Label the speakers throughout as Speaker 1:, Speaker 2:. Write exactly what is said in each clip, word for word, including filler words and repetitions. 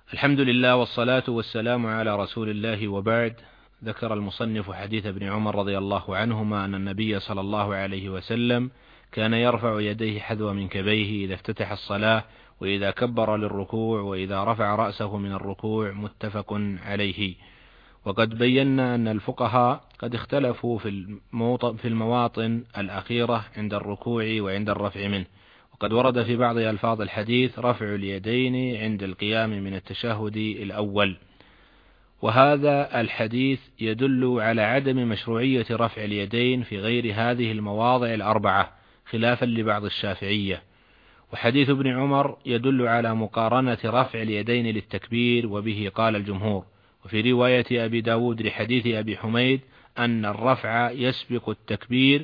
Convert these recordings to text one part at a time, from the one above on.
Speaker 1: الحمد لله والصلاة والسلام على رسول الله، وبعد. ذكر المصنف حديث ابن عمر رضي الله عنهما أن النبي صلى الله عليه وسلم كان يرفع يديه حذو منكبيه إذا افتتح الصلاة، وإذا كبر للركوع، وإذا رفع رأسه من الركوع، متفق عليه. وقد بينا أن الفقهاء قد اختلفوا في المواطن الأخيرة عند الركوع وعند الرفع منه، وقد ورد في بعض ألفاظ الحديث رفع اليدين عند القيام من التشهد الأول، وهذا الحديث يدل على عدم مشروعية رفع اليدين في غير هذه المواضع الأربعة خلافا لبعض الشافعية. وحديث ابن عمر يدل على مقارنة رفع اليدين للتكبير، وبه قال الجمهور. وفي رواية أبي داود لحديث أبي حميد أن الرفع يسبق التكبير،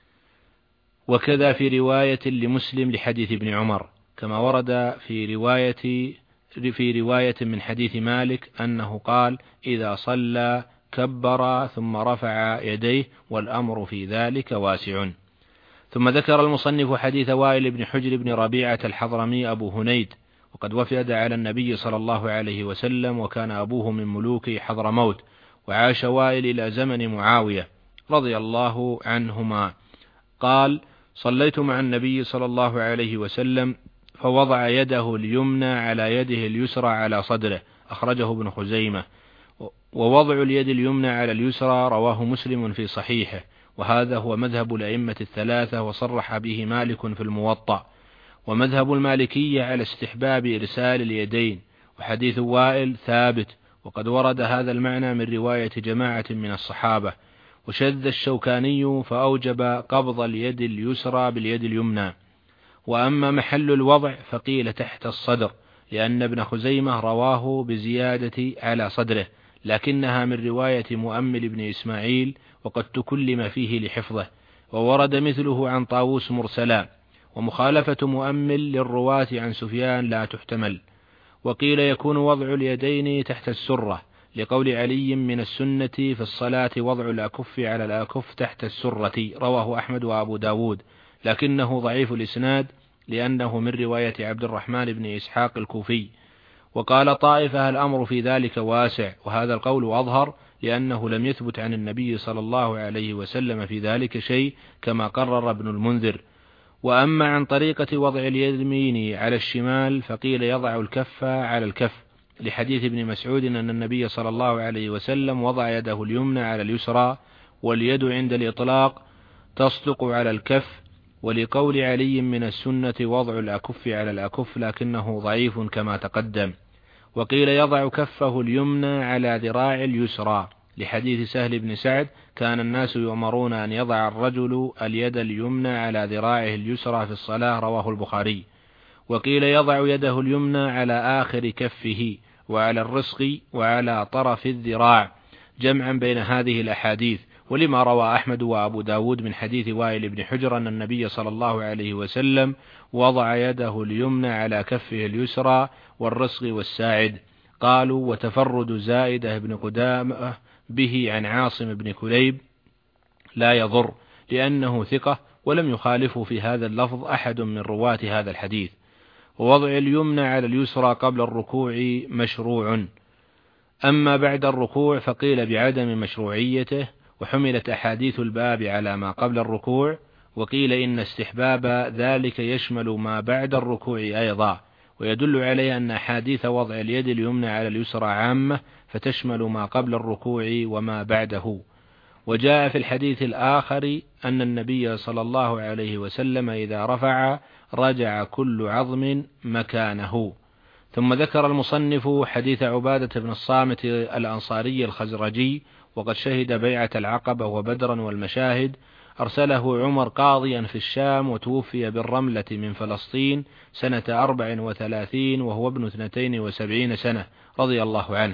Speaker 1: وكذا في رواية لمسلم لحديث ابن عمر، كما ورد في رواية في رواية من حديث مالك أنه قال: إذا صلى كبر ثم رفع يديه، والأمر في ذلك واسع. ثم ذكر المصنف حديث وائل بن حجر بن ربيعة الحضرمي أبو هنيد، وقد وفد على النبي صلى الله عليه وسلم، وكان أبوه من ملوك حضرموت، وعاش وائل إلى زمن معاوية رضي الله عنهما. قال: صليت مع النبي صلى الله عليه وسلم فوضع يده اليمنى على يده اليسرى على صدره، أخرجه ابن خزيمة. ووضع اليد اليمنى على اليسرى رواه مسلم في صحيحه، وهذا هو مذهب الأئمة الثلاثة، وصرح به مالك في الموطأ. ومذهب المالكية على استحباب إرسال اليدين، وحديث وائل ثابت، وقد ورد هذا المعنى من رواية جماعة من الصحابة. وشذ الشوكاني فأوجب قبض اليد اليسرى باليد اليمنى. وأما محل الوضع فقيل تحت الصدر، لأن ابن خزيمة رواه بزيادة على صدره، لكنها من رواية مؤمل بن إسماعيل، وقد تكلم فيه لحفظه. وورد مثله عن طاووس مرسلا. ومخالفة مؤمل للرواة عن سفيان لا تحتمل. وقيل يكون وضع اليدين تحت السرة، لقول علي: من السنة في الصلاة وضع الأكف على الأكف تحت السرة، رواه أحمد وأبو داود، لكنه ضعيف الإسناد لأنه من رواية عبد الرحمن بن إسحاق الكوفي. وقال طائفة: الأمر في ذلك واسع، وهذا القول أظهر، لأنه لم يثبت عن النبي صلى الله عليه وسلم في ذلك شيء، كما قرر ابن المنذر. وأما عن طريقة وضع اليمين على الشمال فقيل يضع الكف على الكف، لحديث ابن مسعود أن النبي صلى الله عليه وسلم وضع يده اليمنى على اليسرى، واليد عند الإطلاق تصدق على الكف. ولقول علي: من السنة وضع الأكف على الأكف، لكنه ضعيف كما تقدم. وقيل يضع كفه اليمنى على ذراع اليسرى، لحديث سهل بن سعد: كان الناس يؤمرون أن يضع الرجل اليد اليمنى على ذراعه اليسرى في الصلاة، رواه البخاري. وقيل يضع يده اليمنى على آخر كفه، وعلى الرسغ، وعلى طرف الذراع، جمعا بين هذه الأحاديث. ولما روى أحمد وأبو داود من حديث وائل بن حجر أن النبي صلى الله عليه وسلم وضع يده اليمنى على كفه اليسرى والرسغ والساعد. قالوا: وتفرد زائدة بن قدامة به عن عاصم بن كليب لا يضر، لأنه ثقة، ولم يخالفه في هذا اللفظ أحد من رواة هذا الحديث. ووضع اليمنى على اليسرى قبل الركوع مشروع، أما بعد الركوع فقيل بعدم مشروعيته، وحملت أحاديث الباب على ما قبل الركوع. وقيل إن استحباب ذلك يشمل ما بعد الركوع أيضا، ويدل عليه أن أحاديث وضع اليد اليمنى على اليسرى عامة، فتشمل ما قبل الركوع وما بعده. وجاء في الحديث الآخر أن النبي صلى الله عليه وسلم إذا رفع رجع كل عظم مكانه. ثم ذكر المصنف حديث عبادة بن الصامت الأنصاري الخزرجي، وقد شهد بيعة العقبة وبدرا والمشاهد. أرسله عمر قاضيا في الشام، وتوفي بالرملة من فلسطين سنة أربع وثلاثين وهو ابن اثنتين وسبعين سنة، رضي الله عنه،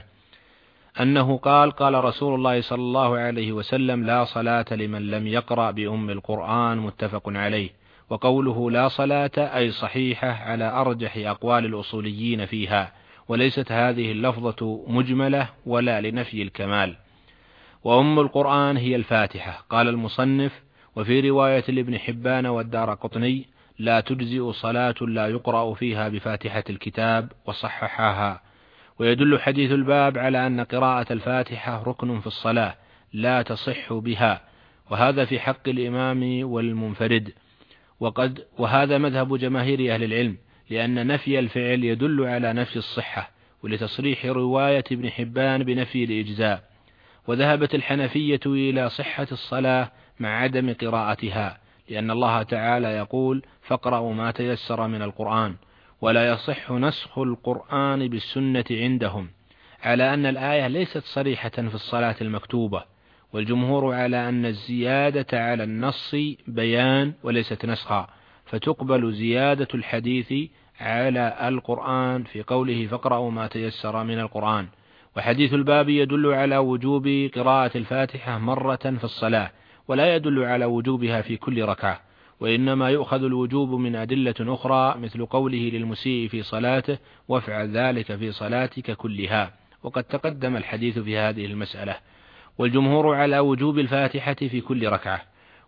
Speaker 1: أنه قال: قال رسول الله صلى الله عليه وسلم: لا صلاة لمن لم يقرأ بأم القرآن، متفق عليه. وقوله لا صلاة أي صحيحة على أرجح أقوال الأصوليين فيها، وليست هذه اللفظة مجملة ولا لنفي الكمال. وأم القرآن هي الفاتحة. قال المصنف: وفي رواية لابن حبان والدارقطني: لا تجزئ صلاة لا يقرأ فيها بفاتحة الكتاب، وصححها. ويدل حديث الباب على أن قراءة الفاتحة ركن في الصلاة لا تصح بها، وهذا في حق الإمام والمنفرد. وقد وهذا مذهب جماهير أهل العلم، لأن نفي الفعل يدل على نفي الصحة، ولتصريح رواية ابن حبان بنفي الإجزاء. وذهبت الحنفية إلى صحة الصلاة مع عدم قراءتها، لأن الله تعالى يقول: فاقرأوا ما تيسر من القرآن، ولا يصح نسخ القرآن بالسنة عندهم، على أن الآية ليست صريحة في الصلاة المكتوبة. والجمهور على أن الزيادة على النص بيان وليست نسخا، فتقبل زيادة الحديث على القرآن في قوله: فاقرأوا ما تيسر من القرآن. وحديث الباب يدل على وجوب قراءة الفاتحة مرة في الصلاة، ولا يدل على وجوبها في كل ركعة، وإنما يؤخذ الوجوب من أدلة أخرى، مثل قوله للمسيء في صلاته: وافعل ذلك في صلاتك كلها، وقد تقدم الحديث في هذه المسألة. والجمهور على وجوب الفاتحة في كل ركعة،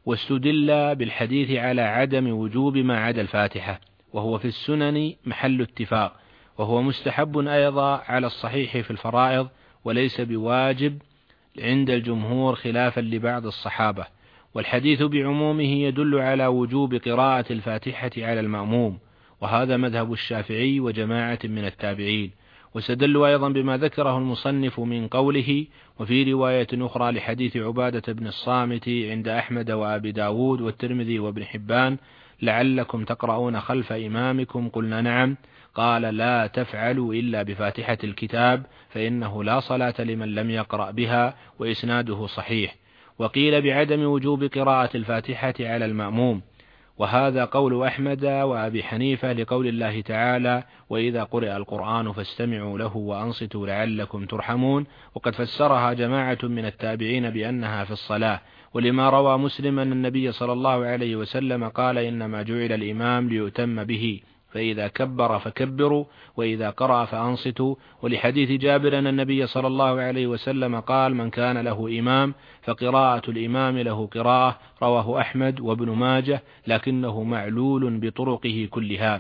Speaker 1: واستدل بالحديث على عدم وجوب ما عدا الفاتحة، وهو في السنن محل اتفاق، وهو مستحب أيضا على الصحيح في الفرائض، وليس بواجب عند الجمهور خلافا لبعض الصحابة. والحديث بعمومه يدل على وجوب قراءة الفاتحة على المأموم، وهذا مذهب الشافعي وجماعة من التابعين. واستدلوا أيضا بما ذكره المصنف من قوله: وفي رواية أخرى لحديث عبادة بن الصامت عند أحمد وأبي داود والترمذي وابن حبان: لعلكم تقرؤون خلف إمامكم، قلنا نعم، قال: لا تفعلوا إلا بفاتحة الكتاب، فإنه لا صلاة لمن لم يقرأ بها، وإسناده صحيح. وقيل بعدم وجوب قراءة الفاتحة على المأموم، وهذا قول أحمد وأبي حنيفة لقول الله تعالى: وإذا قرئ القرآن فاستمعوا له وأنصتوا لعلكم ترحمون. وقد فسرها جماعة من التابعين بأنها في الصلاة، ولما روى مسلم أن النبي صلى الله عليه وسلم قال: إنما جعل الإمام ليؤتم به، فإذا كبر فكبروا، وإذا قرأ فأنصتوا. ولحديث جابر أن النبي صلى الله عليه وسلم قال: من كان له إمام فقراءة الإمام له قراءة، رواه أحمد وابن ماجه، لكنه معلول بطرقه كلها.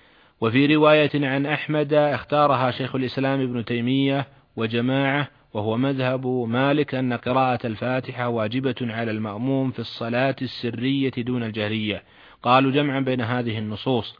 Speaker 1: وفي رواية عن أحمد اختارها شيخ الإسلام ابن تيمية وجماعة، وهو مذهب مالك، أن قراءة الفاتحة واجبة على المأموم في الصلاة السرية دون الجهرية. قالوا جمعا بين هذه النصوص،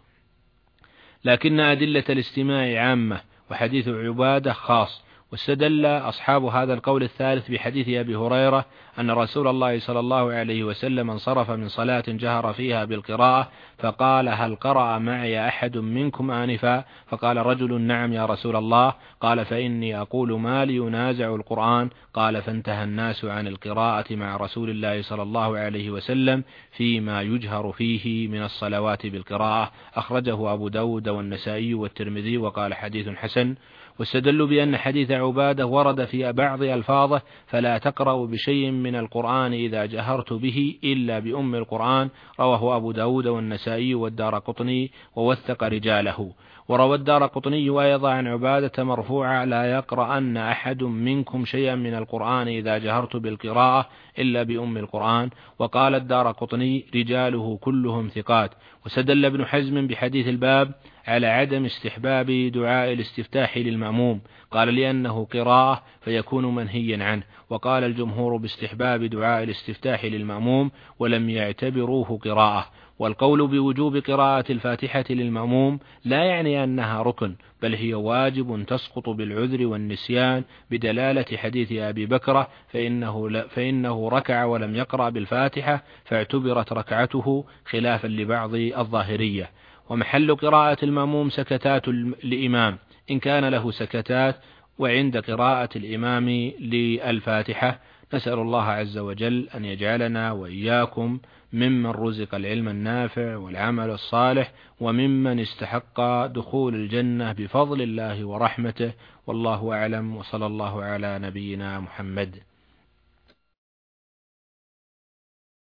Speaker 1: لكن أدلة الاستماع عامة، وحديث عبادة خاص. واستدل أصحاب هذا القول الثالث بحديث أبي هريرة أن رسول الله صلى الله عليه وسلم انصرف من صلاة جهر فيها بالقراءة، فقال: هل قرأ معي أحد منكم آنفا؟ فقال رجل: نعم يا رسول الله. قال: فإني أقول ما لي ينازع القرآن. قال: فانتهى الناس عن القراءة مع رسول الله صلى الله عليه وسلم فيما يجهر فيه من الصلوات بالقراءة. أخرجه أبو داود والنسائي والترمذي، وقال: حديث حسن. واستدلوا بأن حديث عبادة ورد في بعض ألفاظه: فلا تقرأوا بشيء من القرآن إذا جهرت به إلا بأم القرآن، رواه أبو داود والنسائي والدارقطني ووثق رجاله. وروى الدارقطني أيضا عن عبادة مرفوعا: لا يقرأن أحد منكم شيئا من القرآن إذا جهرت بالقراءة إلا بأم القرآن. وقال الدارقطني: رجاله كلهم ثقات. وسدل ابن حزم بحديث الباب على عدم استحباب دعاء الاستفتاح للمأموم، قال: لأنه قراءة فيكون منهيا عنه. وقال الجمهور باستحباب دعاء الاستفتاح للمأموم، ولم يعتبروه قراءة. والقول بوجوب قراءة الفاتحة للمأموم لا يعني أنها ركن، بل هي واجب تسقط بالعذر والنسيان، بدلالة حديث أبي بكرة: فإنه, فإنه ركع ولم يقرأ بالفاتحة فاعتبرت ركعته، خلافا لبعض الظاهرية. ومحل قراءة المأموم سكتات الإمام إن كان له سكتات، وعند قراءة الإمام للفاتحة. نسأل الله عز وجل أن يجعلنا وإياكم ممن رزق العلم النافع والعمل الصالح، وممن استحق دخول الجنة بفضل الله ورحمته. والله أعلم، وصلى الله على نبينا محمد.